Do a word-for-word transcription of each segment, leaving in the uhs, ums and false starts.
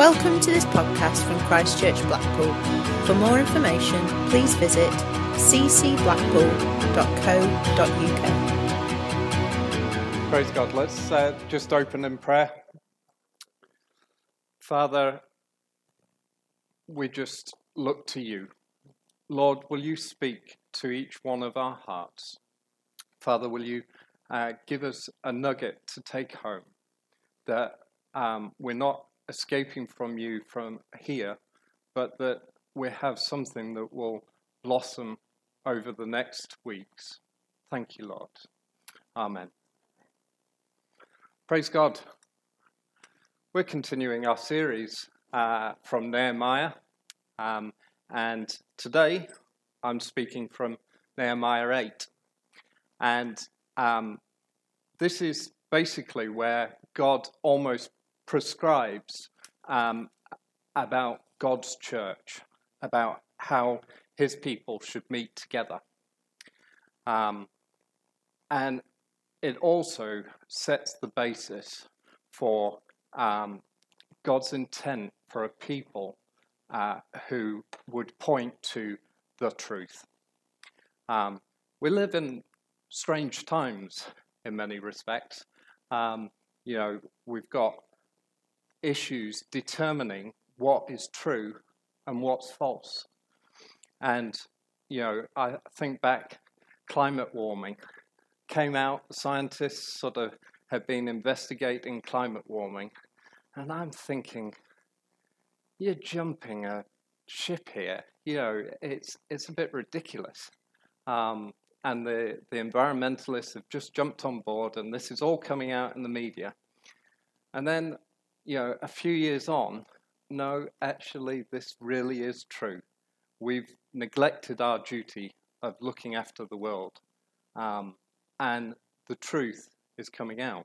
Welcome to this podcast from Christchurch Blackpool. For more information, please visit c c blackpool dot co dot u k. Praise God. Let's uh, just open in prayer. Father, we just look to you. Lord, will you speak to each one of our hearts? Father, will you uh, give us a nugget to take home, that um, we're not escaping from you from here, but that we have something that will blossom over the next weeks. Thank you, Lord. Amen. Praise God. We're continuing our series uh, from Nehemiah, um, and today I'm speaking from Nehemiah eight. And um, this is basically where God almost prescribes um, about God's church, about how his people should meet together. Um, and it also sets the basis for um, God's intent for a people uh, who would point to the truth. Um, we live in strange times in many respects. Um, you know, we've got issues determining what is true and what's false. And, you know, I think back, climate warming came out, the scientists sort of have been investigating climate warming, and I'm thinking, you're jumping a ship here. You know, it's it's a bit ridiculous. Um, and the, the environmentalists have just jumped on board, and this is all coming out in the media. And then, you know, a few years on, no, actually, this really is true. We've neglected our duty of looking after the world, um, and the truth is coming out.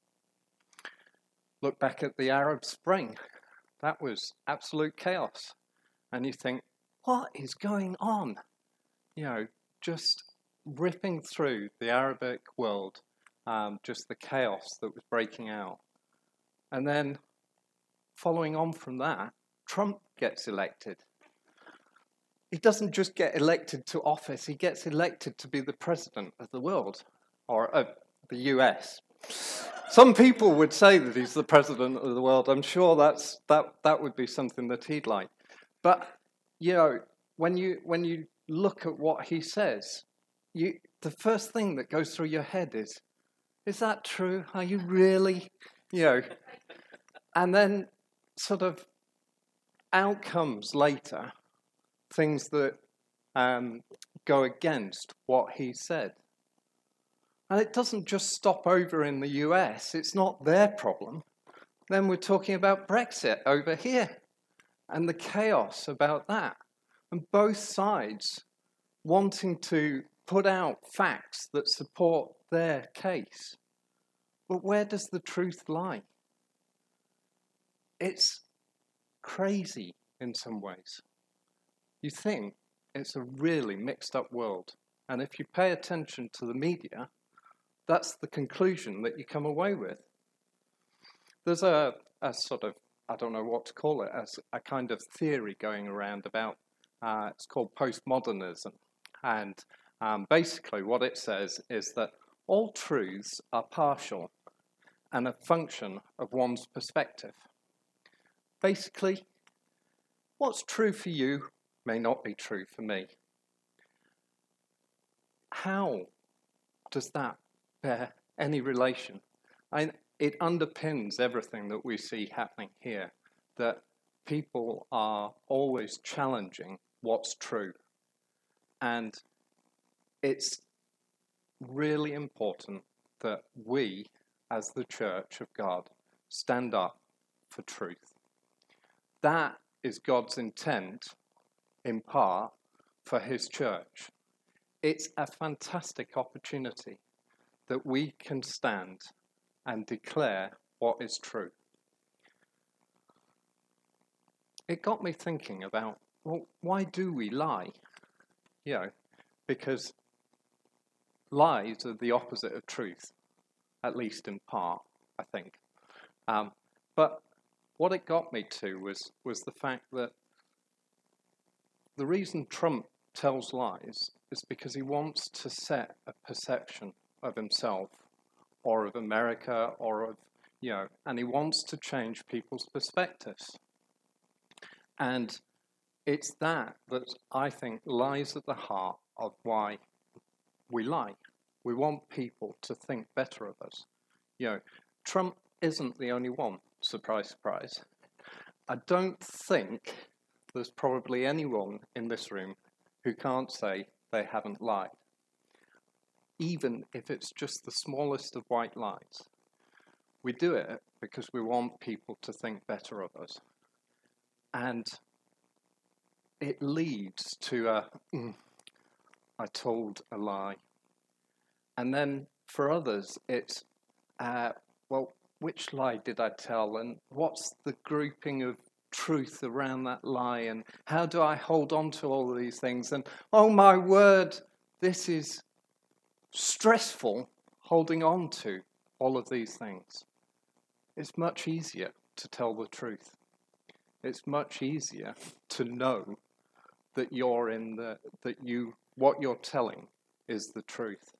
Look back at the Arab Spring. That was absolute chaos. And you think, what is going on? You know, just ripping through the Arabic world, um, just the chaos that was breaking out. And then, following on from that, Trump gets elected. He doesn't just get elected to office, he gets elected to be the president of the world, or of the U S. Some people would say that he's the president of the world. I'm sure that's that that would be something that he'd like. But, you know, when you when you look at what he says, you the first thing that goes through your head is, is that true? Are you really, you know? And then sort of outcomes later, things that um, go against what he said. And it doesn't just stop over in the U S. It's not their problem. Then we're talking about Brexit over here and the chaos about that. And both sides wanting to put out facts that support their case. But where does the truth lie? It's crazy in some ways. You think it's a really mixed up world. And if you pay attention to the media, that's the conclusion that you come away with. There's a, a sort of, I don't know what to call it, as a kind of theory going around about, uh, it's called postmodernism. And um, basically what it says is that all truths are partial and a function of one's perspective. Basically, what's true for you may not be true for me. How does that bear any relation? I, it underpins everything that we see happening here, that people are always challenging what's true. And it's really important that we, as the Church of God, stand up for truth. That is God's intent, in part, for his church. It's a fantastic opportunity that we can stand and declare what is true. It got me thinking about, well, why do we lie? You know, because lies are the opposite of truth, at least in part, I think. Um, but what it got me to was, was the fact that the reason Trump tells lies is because he wants to set a perception of himself or of America or of, you know, and he wants to change people's perspectives. And it's that that I think lies at the heart of why we lie. We want people to think better of us. You know, Trump isn't the only one, surprise, surprise. I don't think there's probably anyone in this room who can't say they haven't lied, even if it's just the smallest of white lies. We do it because we want people to think better of us. And it leads to a, mm, I told a lie. And then for others, it's, uh, well, which lie did I tell? And what's the grouping of truth around that lie? And how do I hold on to all of these things? And oh my word, this is stressful holding on to all of these things. It's much easier to tell the truth. It's much easier to know that you're in the, that you, what you're telling is the truth.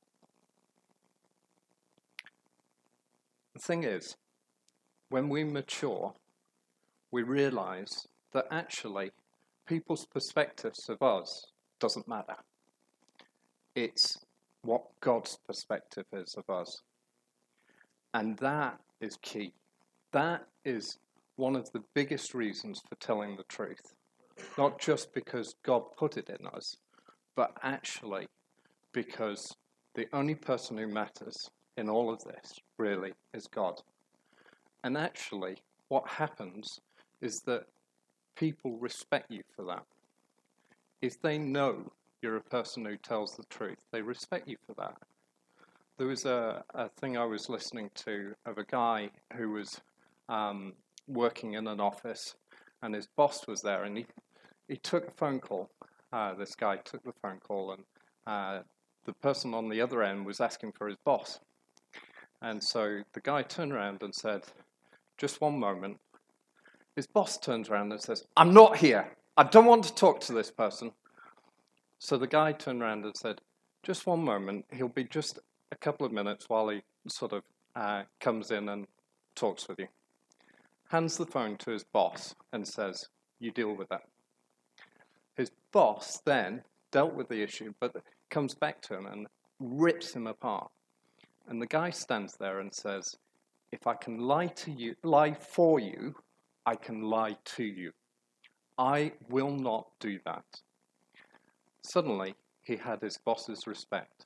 The thing is, when we mature, we realize that actually people's perspectives of us doesn't matter. It's what God's perspective is of us. And that is key. That is one of the biggest reasons for telling the truth. Not just because God put it in us, but actually because the only person who matters in all of this, really, is God. And actually, what happens is that people respect you for that. If they know you're a person who tells the truth, they respect you for that. There was a, a thing I was listening to of a guy who was um, working in an office, and his boss was there, and he, he took a phone call. Uh, this guy took the phone call, and uh, the person on the other end was asking for his boss. And so the guy turned around and said, just one moment. His boss turns around and says, I'm not here. I don't want to talk to this person. So the guy turned around and said, just one moment. He'll be just a couple of minutes while he sort of uh, comes in and talks with you. Hands the phone to his boss and says, you deal with that. His boss then dealt with the issue, but comes back to him and rips him apart. And the guy stands there and says, if I can lie to you, lie for you, I can lie to you. I will not do that. Suddenly, he had his boss's respect.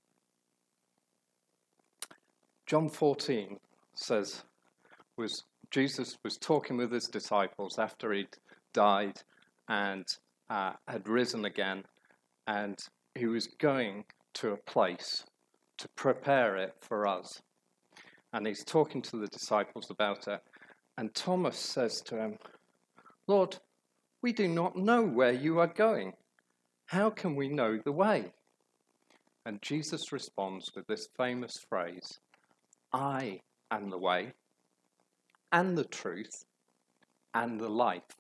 John fourteen says, was Jesus was talking with his disciples after he'd died and uh, had risen again, and he was going to a place to prepare it for us. And he's talking to the disciples about it. And Thomas says to him, Lord, we do not know where you are going. How can we know the way? And Jesus responds with this famous phrase, I am the way, and the truth, and the life.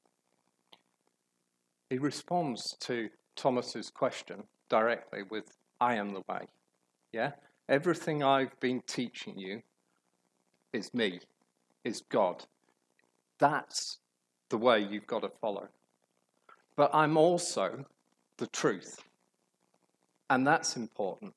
He responds to Thomas's question directly with, I am the way. Yeah? Everything I've been teaching you is me, is God. That's the way you've got to follow. But I'm also the truth. And that's important.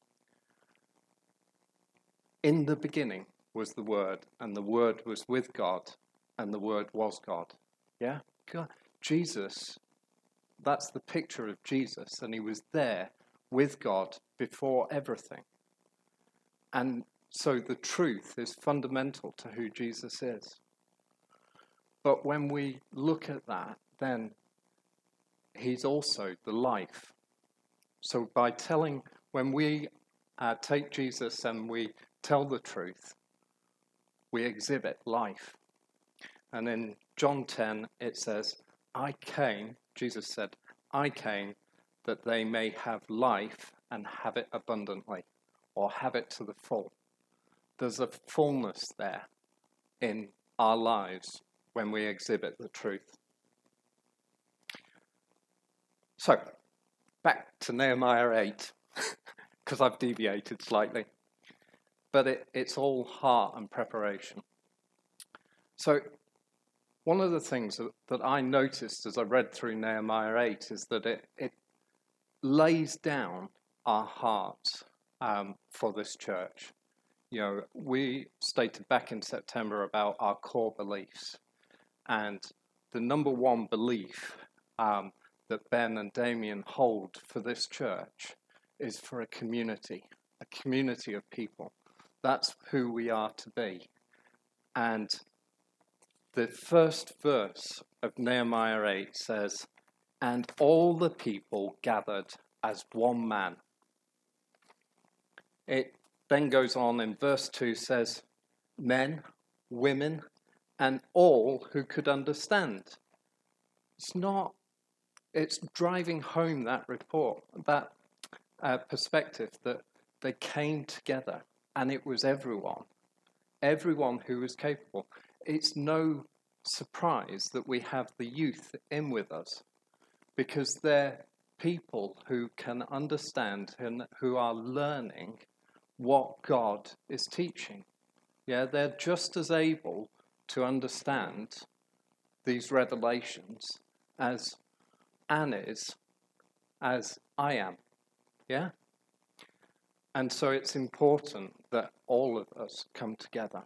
In the beginning was the Word, and the Word was with God, and the Word was God. Yeah? God. Jesus, that's the picture of Jesus, and he was there with God before everything. And so the truth is fundamental to who Jesus is. But when we look at that, then he's also the life. So by telling, when we uh, take Jesus and we tell the truth, we exhibit life. And in John ten, it says, I came, Jesus said, I came that they may have life and have it abundantly, or have it to the full. There's a fullness there in our lives when we exhibit the truth. So, back to Nehemiah eight, because I've deviated slightly. But it, it's all heart and preparation. So, one of the things that, that I noticed as I read through Nehemiah eight is that it, it lays down our hearts um, for this church. You know, we stated back in September about our core beliefs. And the number one belief um, that Ben and Damien hold for this church is for a community, a community of people. That's who we are to be. And the first verse of Nehemiah eight says, "And all the people gathered as one man." It then goes on in verse two, says, "Men, women, and all who could understand." It's not, it's driving home that report, that uh, perspective that they came together and it was everyone, everyone who was capable. It's no surprise that we have the youth in with us because they're people who can understand and who are learning what God is teaching. Yeah, they're just as able to understand these revelations as Anne is, as I am. Yeah? And so it's important that all of us come together.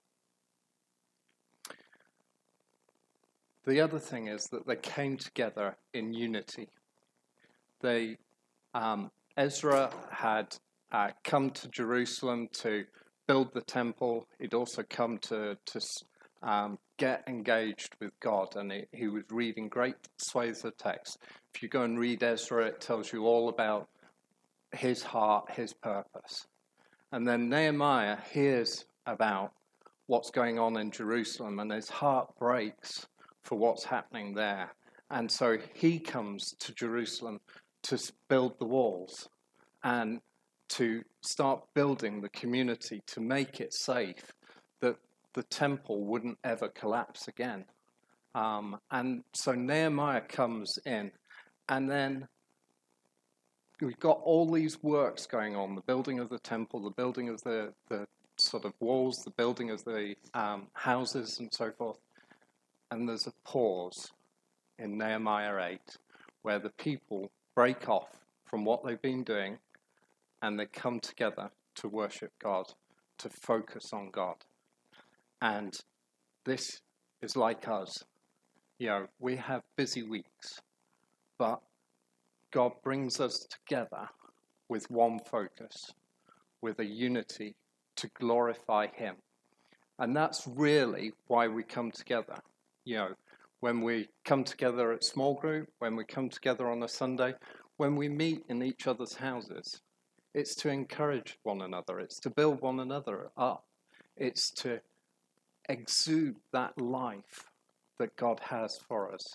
The other thing is that they came together in unity. They, um, Ezra had uh, come to Jerusalem to build the temple. He'd also come to, to um, get engaged with God, and he, he was reading great swathes of text. If you go and read Ezra, it tells you all about his heart, his purpose. And then Nehemiah hears about what's going on in Jerusalem, and his heart breaks for what's happening there. And so he comes to Jerusalem to build the walls and to start building the community, to make it safe, that the temple wouldn't ever collapse again. Um, and so Nehemiah comes in, and then we've got all these works going on, the building of the temple, the building of the, the sort of walls, the building of the um, houses and so forth. And there's a pause in Nehemiah eight where the people break off from what they've been doing and they come together to worship God, to focus on God. And this is like us. You know, we have busy weeks, but God brings us together with one focus, with a unity to glorify Him. And that's really why we come together. You know, when we come together at small group, when we come together on a Sunday, when we meet in each other's houses, it's to encourage one another. It's to build one another up. It's to exude that life that God has for us.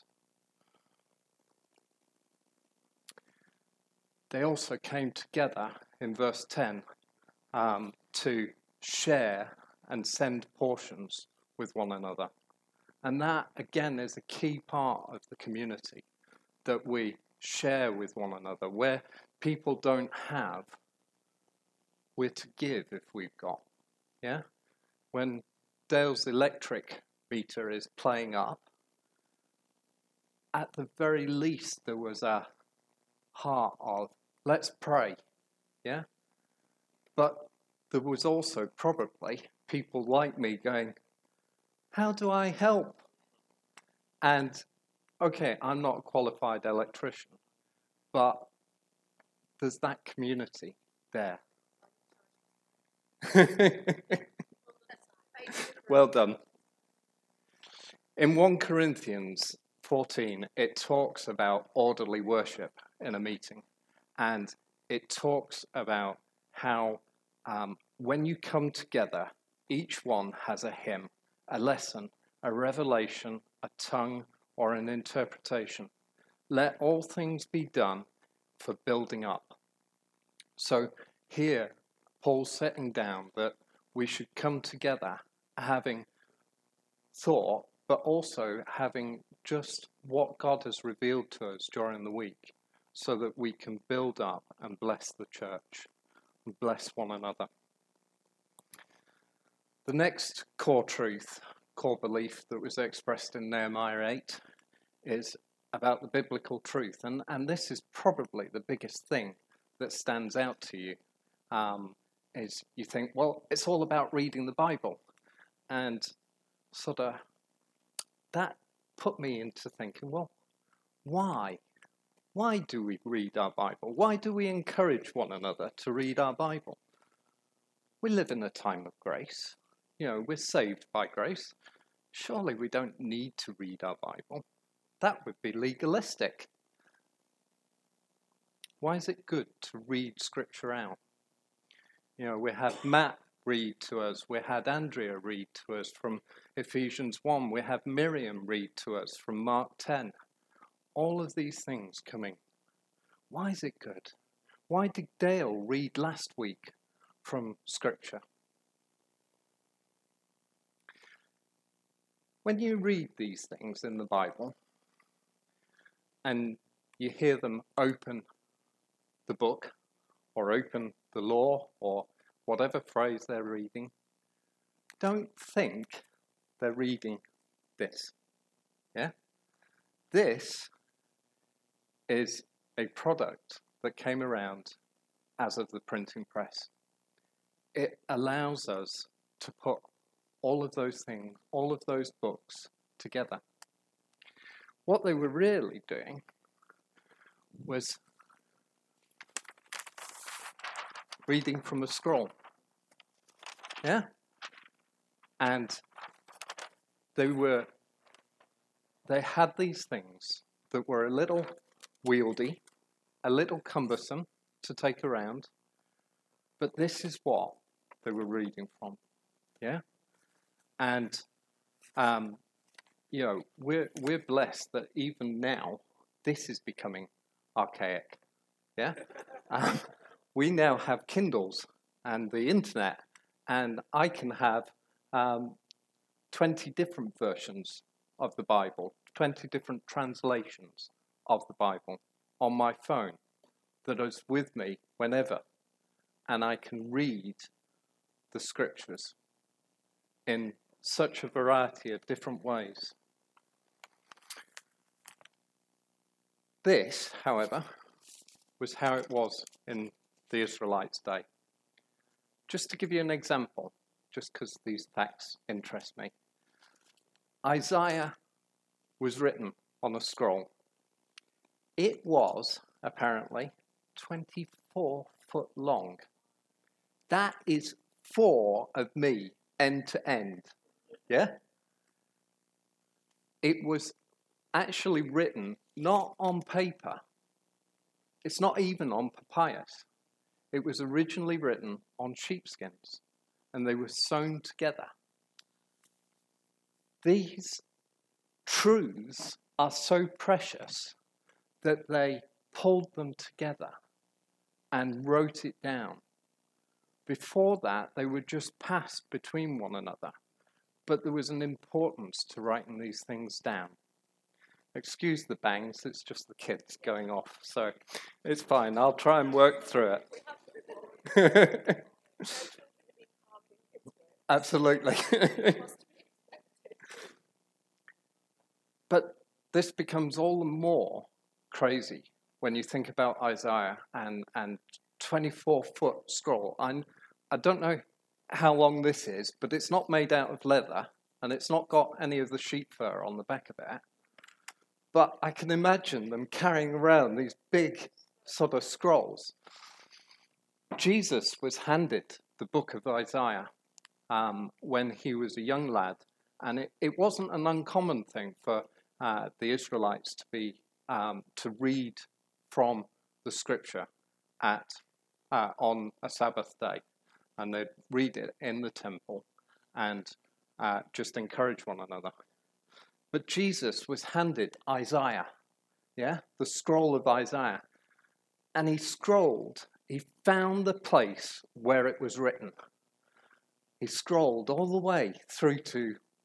They also came together in verse ten um, to share and send portions with one another. And that, again, is a key part of the community, that we share with one another. Where people don't have, we're to give if we've got. Yeah? When Dale's electric meter is playing up, at the very least there was a heart of, let's pray. Yeah? But there was also probably people like me going, how do I help? And, okay, I'm not a qualified electrician, but there's that community there. Well done. In First Corinthians fourteen, it talks about orderly worship in a meeting. And it talks about how um, when you come together, each one has a hymn, a lesson, a revelation, a tongue, or an interpretation. Let all things be done for building up. So here, Paul's setting down that we should come together having thought, but also having just what God has revealed to us during the week so that we can build up and bless the church and bless one another. The next core truth, core belief that was expressed in Nehemiah eight is about the biblical truth. And, and this is probably the biggest thing that stands out to you. Um, is you think, well, it's all about reading the Bible. And sort of that put me into thinking, well, why? Why do we read our Bible? Why do we encourage one another to read our Bible? We live in a time of grace. You know, we're saved by grace. Surely we don't need to read our Bible. That would be legalistic. Why is it good to read Scripture out? You know, we had Matt read to us. We had Andrea read to us from Ephesians one. We have Miriam read to us from Mark ten. All of these things coming. Why is it good? Why did Dale read last week from Scripture? When you read these things in the Bible and you hear them open the book or open the law or whatever phrase they're reading, don't think they're reading this. Yeah? This is a product that came around as of the printing press. It allows us to put all of those things, all of those books together. What they were really doing was reading from a scroll. Yeah? And they were, they had these things that were a little wieldy, a little cumbersome to take around, but this is what they were reading from. Yeah? And, um, you know, we're, we're blessed that even now, this is becoming archaic. Yeah? Um, we now have Kindles and the internet, and I can have um, twenty different versions of the Bible, twenty different translations of the Bible on my phone that is with me whenever, and I can read the Scriptures in such a variety of different ways. This, however, was how it was in the Israelites' day. Just to give you an example, just because these facts interest me. Isaiah was written on a scroll. It was, apparently, twenty-four foot long. That is four of me, end to end. Yeah? It was actually written not on paper. It's not even on papyrus. It was originally written on sheepskins, and they were sewn together. These truths are so precious that they pulled them together and wrote it down. Before that, they were just passed between one another, but there was an importance to writing these things down. Excuse the bangs, it's just the kids going off, so it's fine. I'll try and work through it. Absolutely. But this becomes all the more crazy when you think about Isaiah and, and twenty-four foot scroll. I'm, I don't know how long this is, but it's not made out of leather, and it's not got any of the sheep fur on the back of it. But I can imagine them carrying around these big sort of scrolls. Jesus was handed the book of Isaiah um, when he was a young lad, and it, it wasn't an uncommon thing for uh, the Israelites to be um, to read from the Scripture at uh, on a Sabbath day, and they'd read it in the temple and uh, just encourage one another. But Jesus was handed Isaiah, yeah, the scroll of Isaiah, and he scrolled. He found the place where it was written. He scrolled all the way through to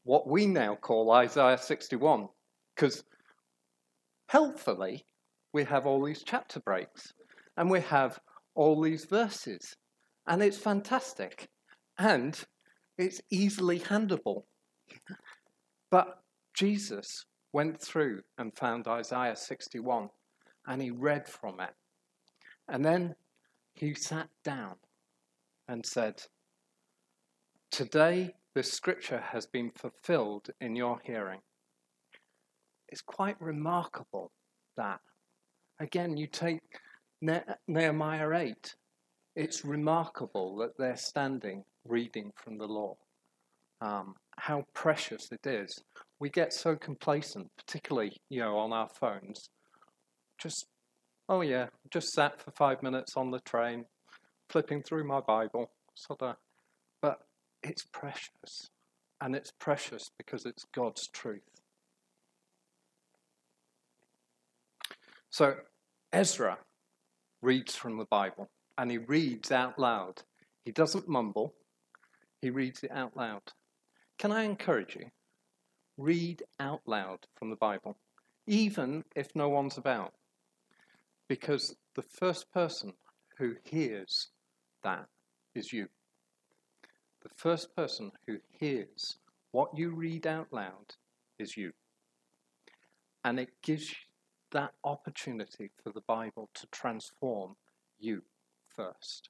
what we now call Isaiah sixty-one, because helpfully we have all these chapter breaks and we have all these verses, and it's fantastic and it's easily handleable. But Jesus went through and found Isaiah sixty-one and he read from it, and then he sat down and said, "Today this scripture has been fulfilled in your hearing." It's quite remarkable that. Again, you take ne- Nehemiah eight. It's remarkable that they're standing reading from the law. Um, how precious it is. We get so complacent, particularly, you know, on our phones. Just, oh yeah, just sat for five minutes on the train, flipping through my Bible, sort of. But it's precious, and it's precious because it's God's truth. So Ezra reads from the Bible, and he reads out loud. He doesn't mumble, he reads it out loud. Can I encourage you? Read out loud from the Bible, even if no one's about, because the first person who hears that is you. The first person who hears what you read out loud is you. And it gives you that opportunity for the Bible to transform you first.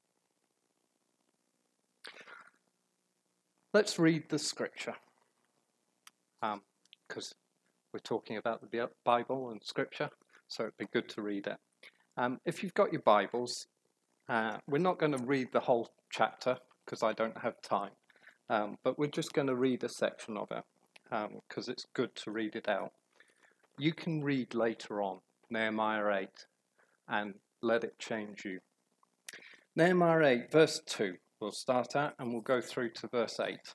Let's read the scripture, because um, we're talking about the Bible and scripture, so it'd be good to read it. Um, if you've got your Bibles, uh, we're not going to read the whole chapter, because I don't have time, um, but we're just going to read a section of it, because um, it's good to read it out. You can read later on Nehemiah eight and let it change you. Nehemiah eight, verse two, we'll start at, and we'll go through to verse eight.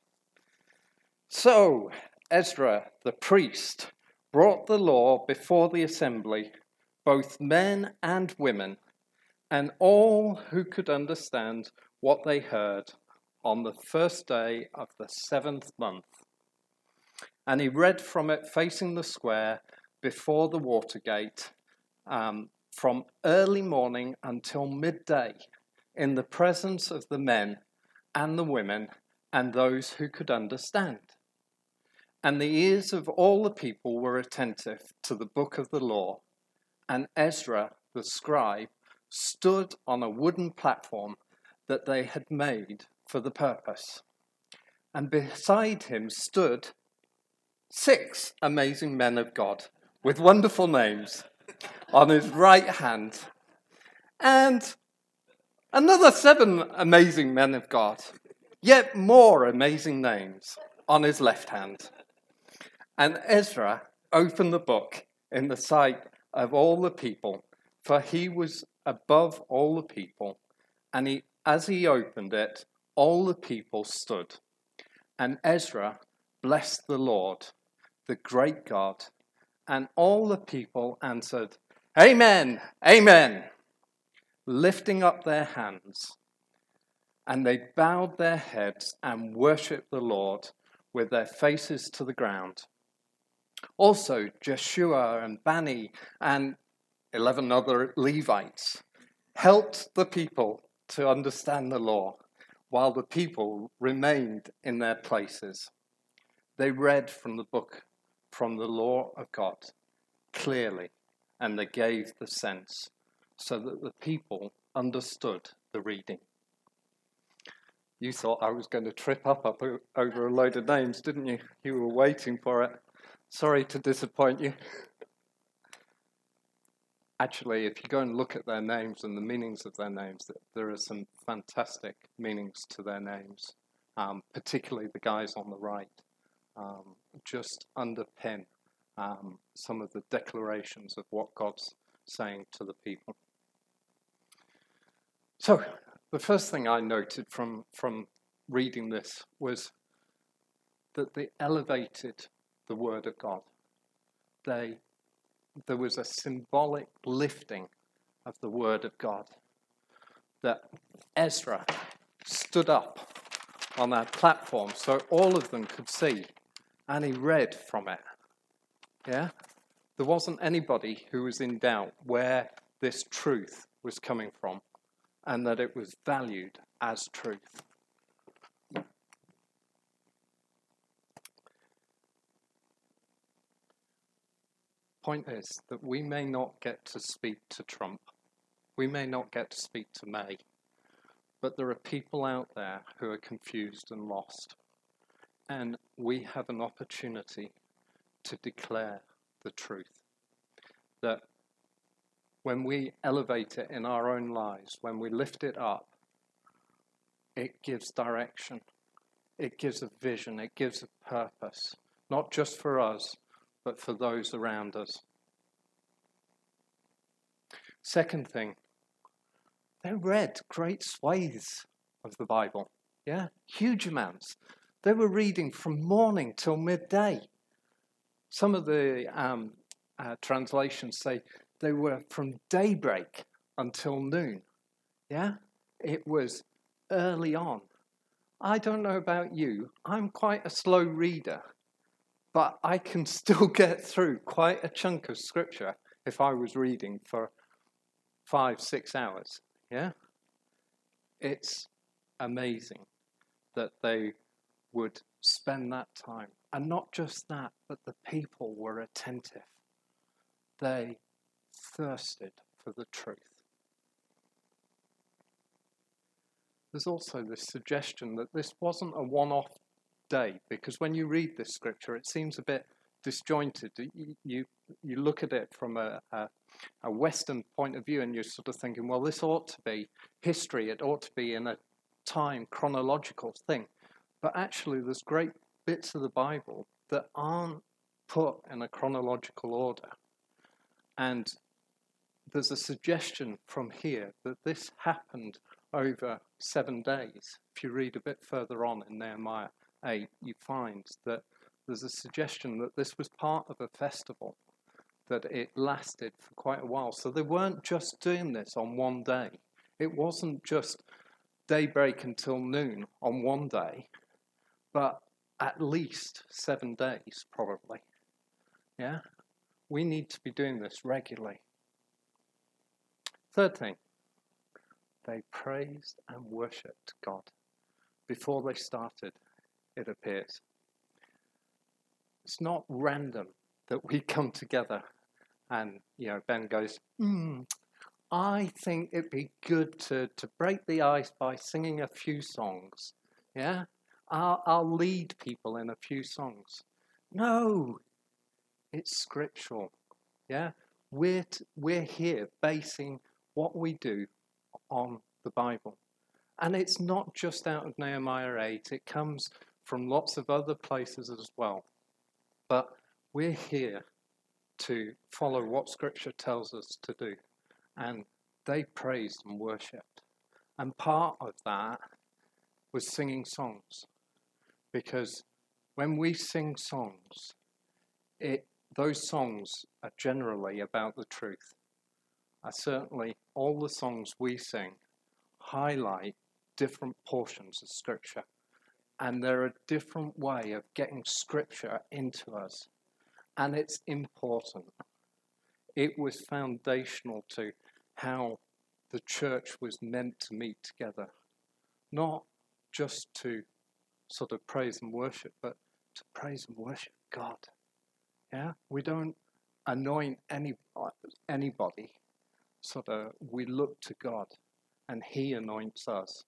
So Ezra the priest brought the law before the assembly, both men and women, and all who could understand what they heard, on the first day of the seventh month. And he read from it facing the square before the water gate, um, from early morning until midday, in the presence of the men and the women and those who could understand. And the ears of all the people were attentive to the book of the law, and Ezra the scribe stood on a wooden platform that they had made for the purpose. And beside him stood six amazing men of God, with wonderful names, on his right hand, and another seven amazing men of God, yet more amazing names, on his left hand. And Ezra opened the book in the sight of all the people, for he was above all the people, and he, as he opened it, all the people stood. And Ezra blessed the Lord, the great God, and all the people answered, Amen, Amen, lifting up their hands. And they bowed their heads and worshipped the Lord with their faces to the ground. Also Jeshua and Bani and eleven other Levites helped the people to understand the law, while the people remained in their places. They read from the book, from the law of God, clearly, and they gave the sense, so that the people understood the reading. You thought I was going to trip up, up over a load of names, didn't you? You were waiting for it. Sorry to disappoint you. Actually, if you go and look at their names and the meanings of their names, there are some fantastic meanings to their names, um, particularly the guys on the right. Um, just underpin um, some of the declarations of what God's saying to the people. So, the first thing I noted from, from reading this was that they elevated the Word of God. They, there was a symbolic lifting of the Word of God. That Ezra stood up on that platform so all of them could see and he read from it. Yeah? There wasn't anybody who was in doubt where this truth was coming from and that it was valued as truth. Point is that we may not get to speak to Trump. We may not get to speak to May. But there are people out there who are confused and lost. And we have an opportunity to declare the truth. That when we elevate it in our own lives, when we lift it up, it gives direction. It gives a vision. It gives a purpose. Not just for us, but for those around us. Second thing, they read great swathes of the Bible. Yeah, huge amounts. They were reading from morning till midday. Some of the um, uh, translations say they were from daybreak until noon. Yeah, it was early on. I don't know about you. I'm quite a slow reader, but I can still get through quite a chunk of scripture if I was reading for five, six hours. Yeah, it's amazing that they would spend that time. And not just that, but the people were attentive. They thirsted for the truth. There's also this suggestion that this wasn't a one-off day, because when you read this scripture, it seems a bit disjointed. You, you, you look at it from a, a, a Western point of view, and you're sort of thinking, well, this ought to be history. It ought to be in a time chronological thing. But actually, there's great bits of the Bible that aren't put in a chronological order. And there's a suggestion from here that this happened over seven days. If you read a bit further on in Nehemiah eight, you find that there's a suggestion that this was part of a festival, that it lasted for quite a while. So they weren't just doing this on one day. It wasn't just daybreak until noon on one day, but at least seven days, probably. Yeah? We need to be doing this regularly. Third thing, they praised and worshipped God before they started, it appears. It's not random that we come together and, you know, Ben goes, hmm, I think it'd be good to, to break the ice by singing a few songs. Yeah? I'll, I'll lead people in a few songs. No, it's scriptural. Yeah? We're, t- we're here basing what we do on the Bible. And it's not just out of Nehemiah eight. It comes from lots of other places as well. But we're here to follow what Scripture tells us to do. And they praised and worshipped. And part of that was singing songs. Because when we sing songs, it those songs are generally about the truth. Uh, certainly, all the songs we sing highlight different portions of Scripture. And they're a different way of getting Scripture into us. And it's important. It was foundational to how the church was meant to meet together. Not just to sort of praise and worship, but to praise and worship God. Yeah? We don't anoint any, anybody. Sort of, we look to God, and He anoints us.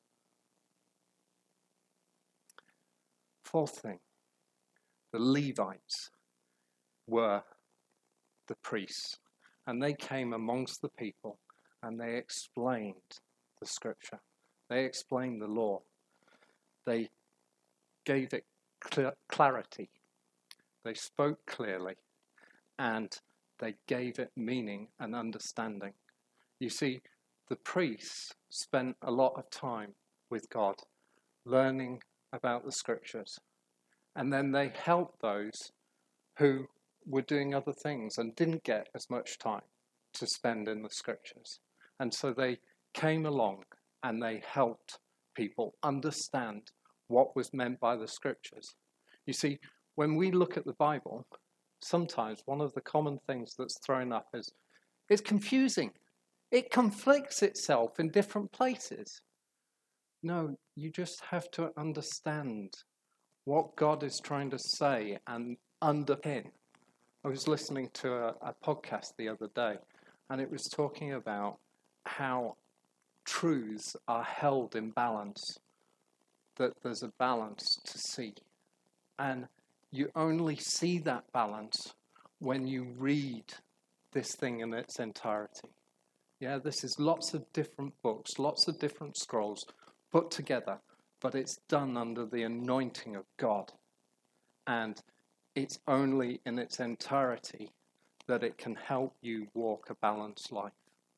Fourth thing, the Levites were the priests, and they came amongst the people, and they explained the Scripture. They explained the law. They gave it cl- clarity. They spoke clearly, and they gave it meaning and understanding. You see, the priests spent a lot of time with God, learning about the Scriptures. And then they helped those who were doing other things and didn't get as much time to spend in the Scriptures. And so they came along and they helped people understand what was meant by the Scriptures. You see, when we look at the Bible, sometimes one of the common things that's thrown up is it's confusing. It conflicts itself in different places. No, you just have to understand what God is trying to say and underpin. I was listening to a, a podcast the other day, and it was talking about how truths are held in balance, that there's a balance to see. And you only see that balance when you read this thing in its entirety. Yeah, this is lots of different books, lots of different scrolls put together, but it's done under the anointing of God. And it's only in its entirety that it can help you walk a balanced life.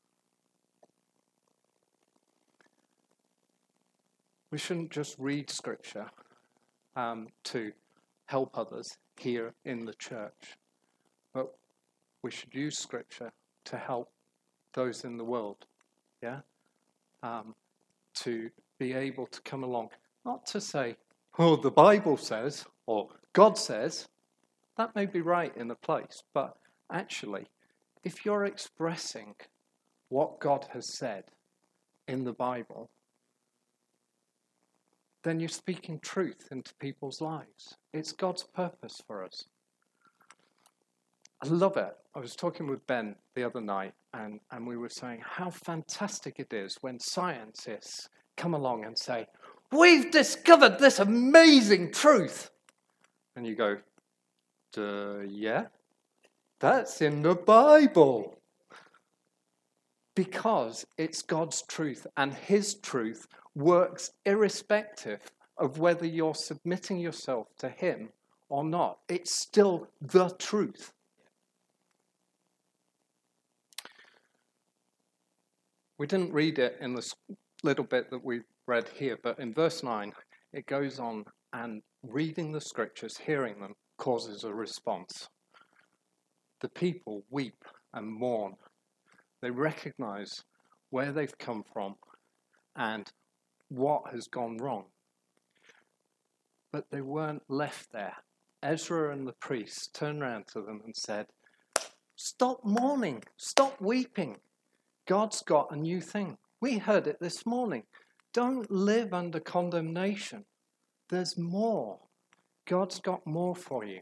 We shouldn't just read Scripture um, to help others here in the church, but we should use Scripture to help those in the world, yeah? Um, to be able to come along, not to say, oh, the Bible says, or God says. That may be right in a place, but actually, if you're expressing what God has said in the Bible, then you're speaking truth into people's lives. It's God's purpose for us. I love it. I was talking with Ben the other night, and, and we were saying how fantastic it is when scientists come along and say, we've discovered this amazing truth. And you go, uh, yeah, that's in the Bible. Because it's God's truth, and his truth works irrespective of whether you're submitting yourself to him or not. It's still the truth. We didn't read it in the little bit that we read here, but in verse nine, it goes on, and reading the scriptures, hearing them, causes a response. The people weep and mourn. They recognize where they've come from and what has gone wrong. But they weren't left there. Ezra and the priests turned around to them and said, stop mourning, stop weeping. God's got a new thing. We heard it this morning. Don't live under condemnation. There's more. God's got more for you.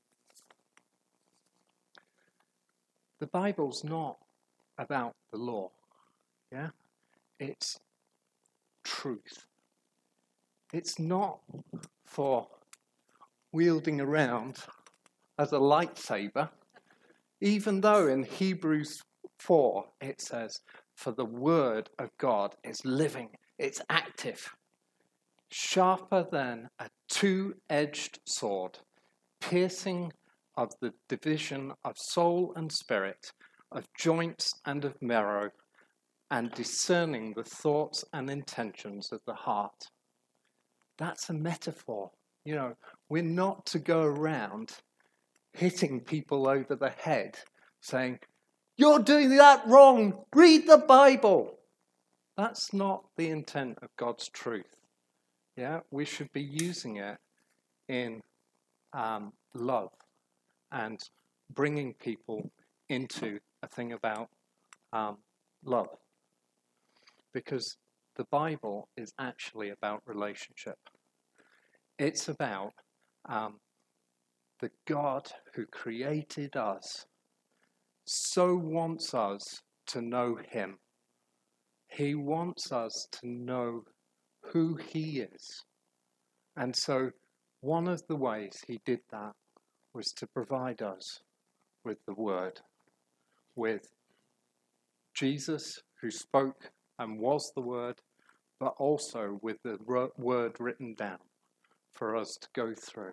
The Bible's not about the law. Yeah? It's truth. It's not for wielding around as a lightsaber, even though in Hebrews four it says, for the word of God is living, it's active, sharper than a two-edged sword, piercing of the division of soul and spirit, of joints and of marrow, and discerning the thoughts and intentions of the heart. That's a metaphor. You know, we're not to go around hitting people over the head, saying, you're doing that wrong, read the Bible. That's not the intent of God's truth. Yeah, we should be using it in um, love and bringing people into a thing about um, love. Because the Bible is actually about relationship. It's about um, the God who created us so wants us to know him. He wants us to know who he is. And so one of the ways he did that was to provide us with the word, with Jesus who spoke and was the word, but also with the word written down for us to go through.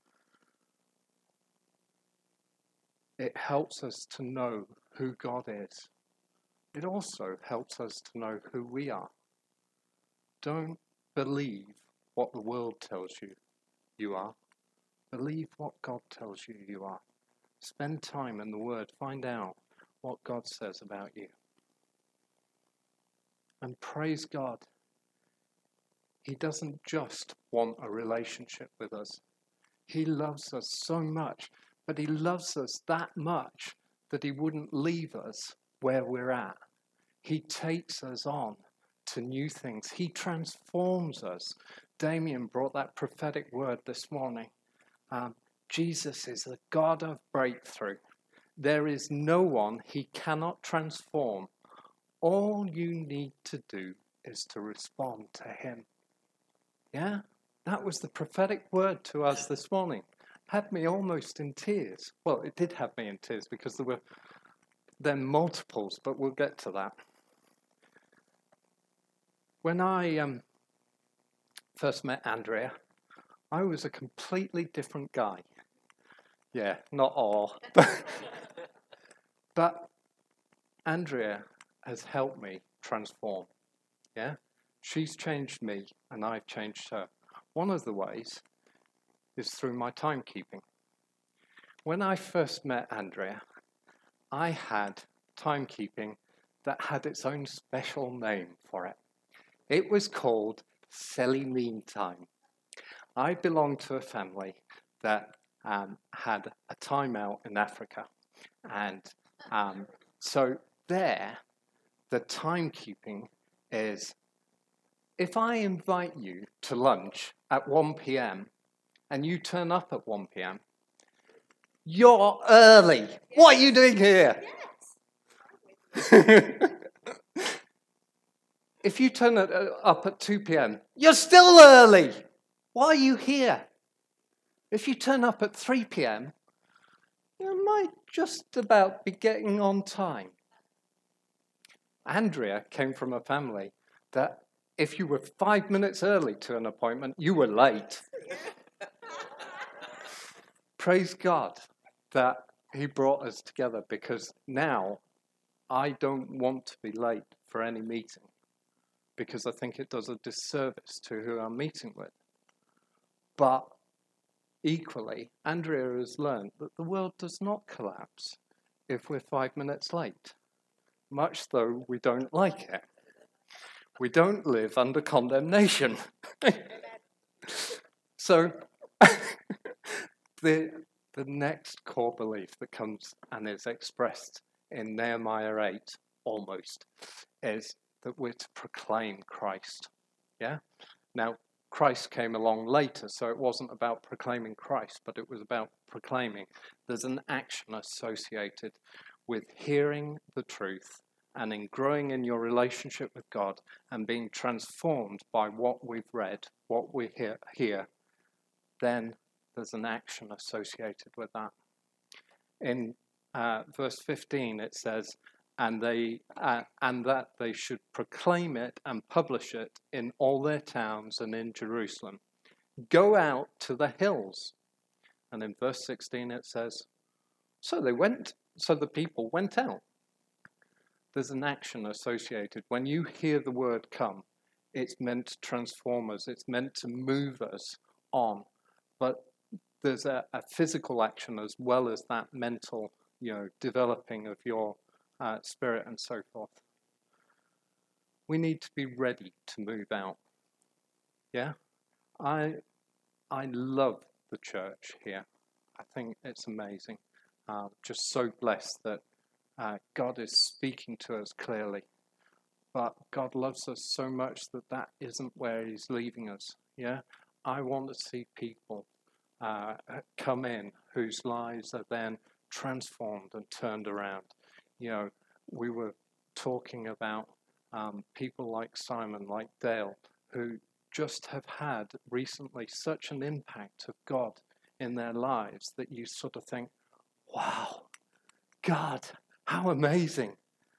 It helps us to know who God is. It also helps us to know who we are. Don't believe what the world tells you you are. Believe what God tells you you are. Spend time in the Word. Find out what God says about you. And praise God. He doesn't just want a relationship with us. He loves us so much, but he loves us that much that he wouldn't leave us where we're at. He takes us on to new things. He transforms us. Damien brought that prophetic word this morning. Um, Jesus is the God of breakthrough. There is no one he cannot transform. All you need to do is to respond to him. Yeah? That was the prophetic word to us this morning. Had me almost in tears. Well, it did have me in tears because there were then multiples, but we'll get to that. When I um, first met Andrea, I was a completely different guy. Yeah, not all. But Andrea has helped me transform. Yeah? She's changed me and I've changed her. One of the ways is through my timekeeping. When I first met Andrea, I had timekeeping that had its own special name for it. It was called Selimine time. I belonged to a family that um, had a time out in Africa. And um, so there, the timekeeping is, if I invite you to lunch at one p.m. and you turn up at one p.m., you're early. What are you doing here? Yes. If you turn up at two p.m., you're still early. Why are you here? If you turn up at three p.m., you might just about be getting on time. Andrea came from a family that if you were five minutes early to an appointment, you were late. Praise God that he brought us together, because now I don't want to be late for any meeting, because I think it does a disservice to who I'm meeting with. But equally, Andrea has learned that the world does not collapse if we're five minutes late, much though we don't like it. We don't live under condemnation. So the, the next core belief that comes and is expressed in Nehemiah eight, almost, is that we're to proclaim Christ. Yeah? Now, Christ came along later, so it wasn't about proclaiming Christ, but it was about proclaiming. There's an action associated with hearing the truth and in growing in your relationship with God and being transformed by what we've read, what we hear, hear, then there's an action associated with that. In uh, verse fifteen, it says, and they uh, and that they should proclaim it and publish it in all their towns and in Jerusalem. Go out to the hills. And in verse sixteen, it says, so they went, so the people went out. There's an action associated. When you hear the word come, it's meant to transform us. It's meant to move us on. But there's a, a physical action as well as that mental, you know, developing of your uh, spirit and so forth. We need to be ready to move out. Yeah? I I love the church here. I think it's amazing. Uh, just so blessed that Uh, God is speaking to us clearly, but God loves us so much that that isn't where he's leaving us. Yeah, I want to see people uh, come in whose lives are then transformed and turned around. You know, we were talking about um, people like Simon, like Dale, who just have had recently such an impact of God in their lives that you sort of think, wow, God, how amazing.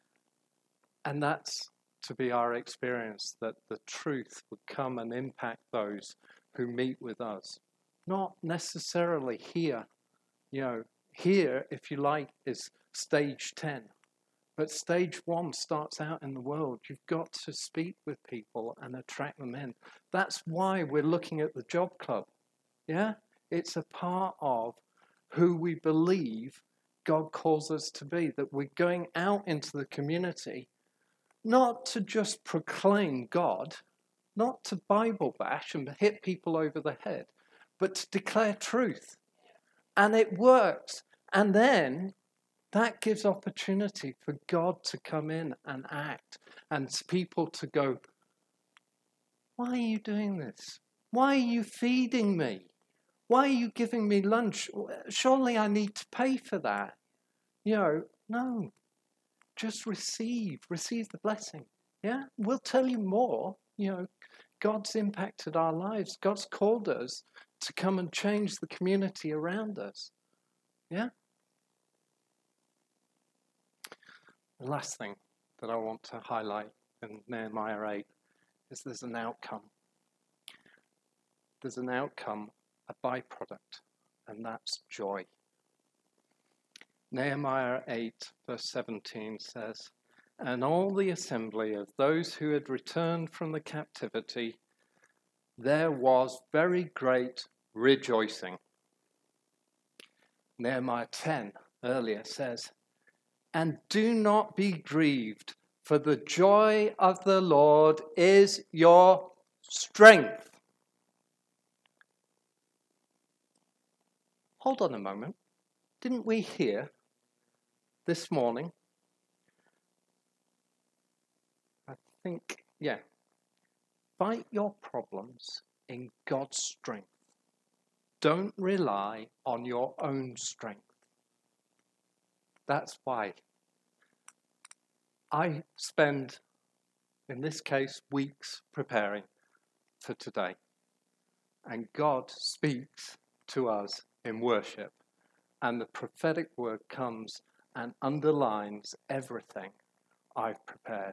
And that's to be our experience, that the truth would come and impact those who meet with us. Not necessarily here. You know, here, if you like, is stage ten. But stage one starts out in the world. You've got to speak with people and attract them in. That's why we're looking at the job club. Yeah? It's a part of who we believe God calls us to be, that we're going out into the community, not to just proclaim God, not to Bible bash and hit people over the head, but to declare truth. And it works. And then that gives opportunity for God to come in and act, and people to go, why are you doing this? Why are you feeding me? Why are you giving me lunch? Surely I need to pay for that. You know, no. Just receive. Receive the blessing. Yeah? We'll tell you more. You know, God's impacted our lives. God's called us to come and change the community around us. Yeah? The last thing that I want to highlight in Nehemiah eight is there's an outcome. There's an outcome, a byproduct, and that's joy. Nehemiah eight verse seventeen says, and all the assembly of those who had returned from the captivity, there was very great rejoicing. Nehemiah ten earlier says, and do not be grieved, for the joy of the Lord is your strength. Hold on a moment. Didn't we hear this morning? I think, yeah. Fight your problems in God's strength. Don't rely on your own strength. That's why I spend, in this case, weeks preparing for today. And God speaks to us in worship. And the prophetic word comes and underlines everything I've prepared.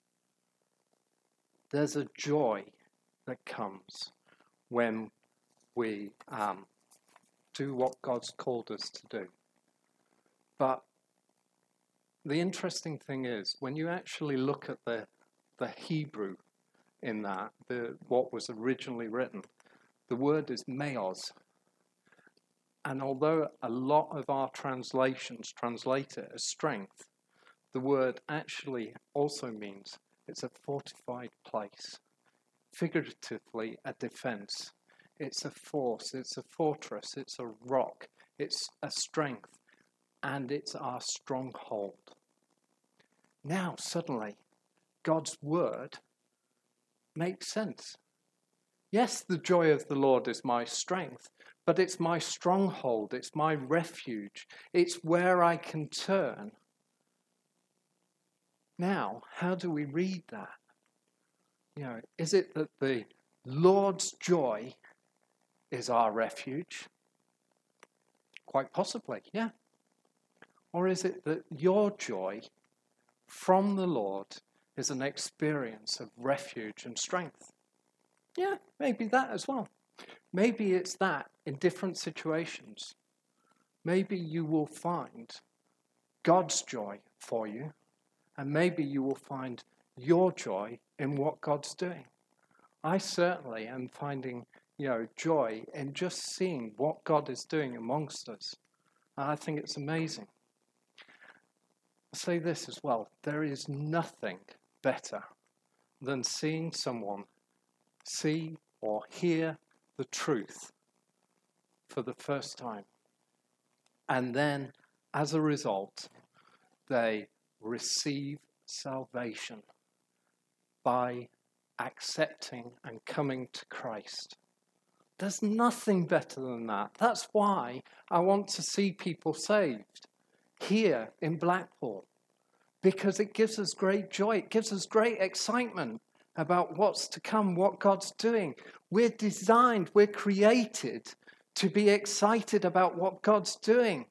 There's a joy that comes when we um, do what God's called us to do. But the interesting thing is, when you actually look at the the Hebrew in that, the what was originally written, the word is meos. And although a lot of our translations translate it as strength, the word actually also means it's a fortified place. Figuratively, a defense. It's a force, it's a fortress, it's a rock, it's a strength, and it's our stronghold. Now, suddenly, God's word makes sense. Yes, the joy of the Lord is my strength, but it's my stronghold, it's my refuge, it's where I can turn. Now, how do we read that? You know, is it that the Lord's joy is our refuge? Quite possibly, yeah. Or is it that your joy from the Lord is an experience of refuge and strength? Yeah, maybe that as well. Maybe it's that in different situations. Maybe you will find God's joy for you, and maybe you will find your joy in what God's doing. I certainly am finding, you know, joy in just seeing what God is doing amongst us. And I think it's amazing. I'll say this as well. There is nothing better than seeing someone see or hear the truth for the first time. And then, as a result, they receive salvation by accepting and coming to Christ. There's nothing better than that. That's why I want to see people saved here in Blackpool, because it gives us great joy. It gives us great excitement about what's to come, what God's doing. We're designed, we're created to be excited about what God's doing.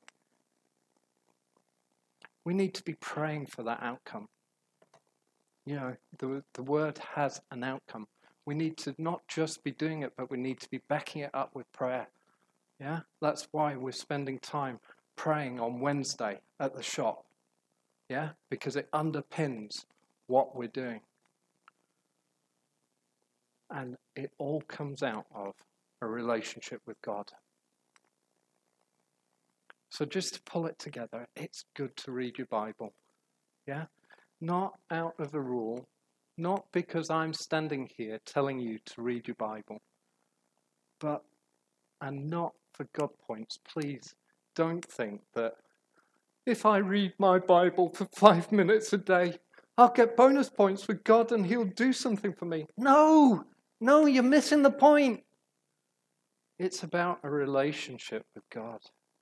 We need to be praying for that outcome. You know, the, the word has an outcome. We need to not just be doing it, but we need to be backing it up with prayer. Yeah? That's why we're spending time praying on Wednesday at the shop. Yeah? Because it underpins what we're doing. And it all comes out of a relationship with God. So just to pull it together, it's good to read your Bible. Yeah? Not out of a rule, not because I'm standing here telling you to read your Bible, but and not for God points. Please don't think that if I read my Bible for five minutes a day, I'll get bonus points with God and he'll do something for me. No, no, you're missing the point. It's about a relationship with God.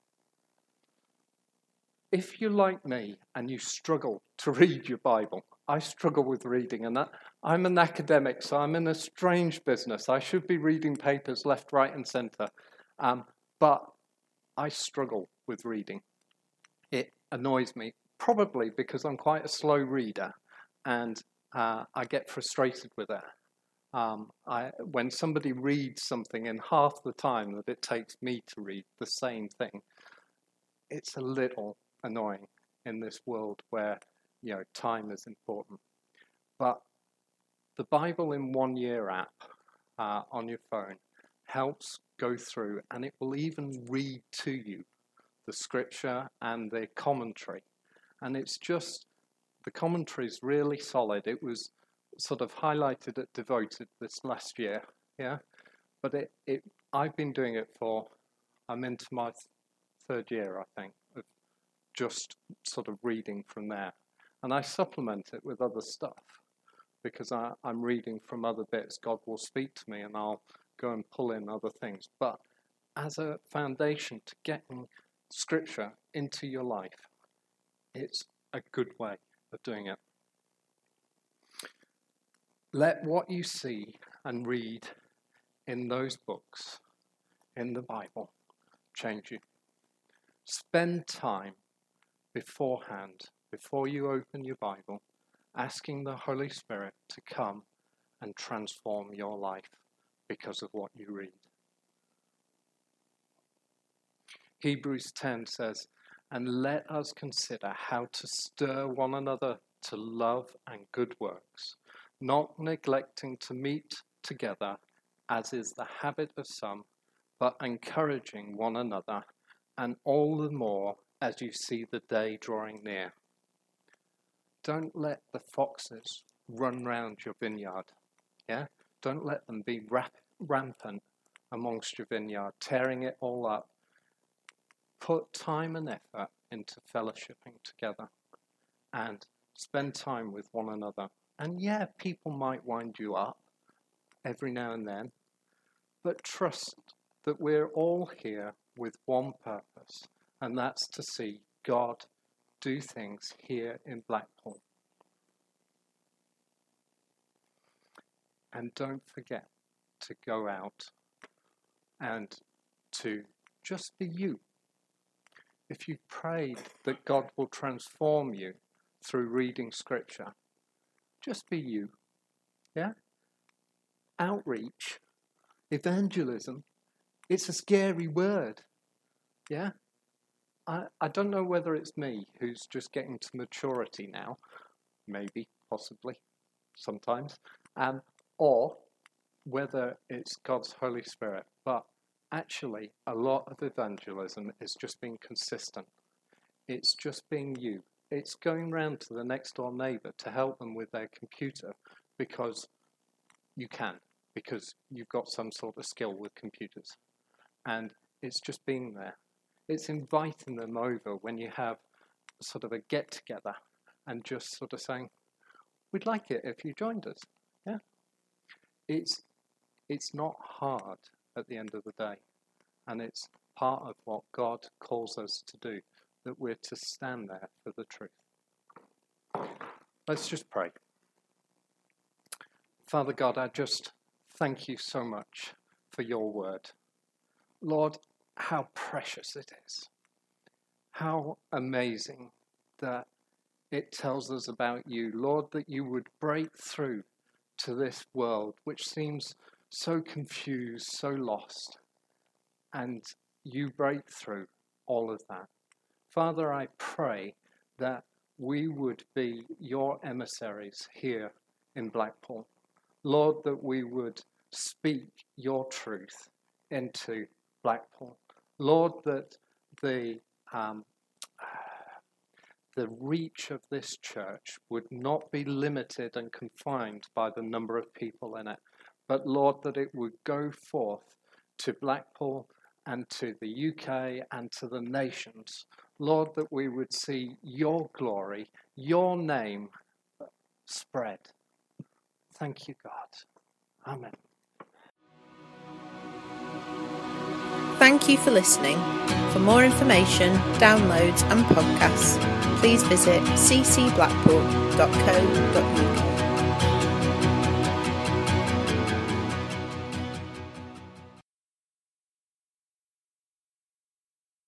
If you're like me and you struggle to read your Bible, I struggle with reading, and that, I'm an academic, so I'm in a strange business. I should be reading papers left, right, and centre, um, but I struggle with reading. It annoys me, probably because I'm quite a slow reader, and uh, I get frustrated with it. Um, I, when somebody reads something in half the time that it takes me to read the same thing, it's a little annoying in this world where, you know, time is important. But the Bible in One Year app uh, on your phone helps go through, and it will even read to you the scripture and the commentary. And it's just, the commentary is really solid. It was sort of highlighted at Devoted this last year, yeah? But it, it I've been doing it for, I'm into my th- third year, I think, of just sort of reading from there. And I supplement it with other stuff because I, I'm reading from other bits. God will speak to me and I'll go and pull in other things. But as a foundation to getting scripture into your life, it's a good way of doing it. Let what you see and read in those books, in the Bible, change you. Spend time beforehand, before you open your Bible, asking the Holy Spirit to come and transform your life because of what you read. Hebrews ten says, "And let us consider how to stir one another to love and good works, not neglecting to meet together, as is the habit of some, but encouraging one another, and all the more as you see the day drawing near." Don't let the foxes run round your vineyard, yeah? Don't let them be rap- rampant amongst your vineyard, tearing it all up. Put time and effort into fellowshipping together and spend time with one another. And yeah, people might wind you up every now and then, but trust that we're all here with one purpose, and that's to see God do things here in Blackpool. And don't forget to go out and to just be you. If you've prayed that God will transform you through reading scripture, just be you. Yeah? Outreach, evangelism, it's a scary word. Yeah? I, I don't know whether it's me who's just getting to maturity now, maybe, possibly, sometimes, um, or whether it's God's Holy Spirit. But actually, a lot of evangelism is just being consistent. It's just being you. It's going round to the next door neighbour to help them with their computer because you can, because you've got some sort of skill with computers. And it's just being there. It's inviting them over when you have sort of a get-together and just sort of saying, we'd like it if you joined us. Yeah? It's it's not hard at the end of the day. And it's part of what God calls us to do, that we're to stand there for the truth. Let's just pray. Father God, I just thank you so much for your word. Lord, how precious it is. How amazing that it tells us about you. Lord, that you would break through to this world which seems so confused, so lost, and you break through all of that. Father, I pray that we would be your emissaries here in Blackpool. Lord, that we would speak your truth into Blackpool. Lord, that the um, the reach of this church would not be limited and confined by the number of people in it, but Lord, that it would go forth to Blackpool and to the U K and to the nations. Lord, that we would see your glory, your name spread. Thank you, God. Amen. Thank you for listening. For more information, downloads and podcasts, please visit c c blackpool dot co dot u k.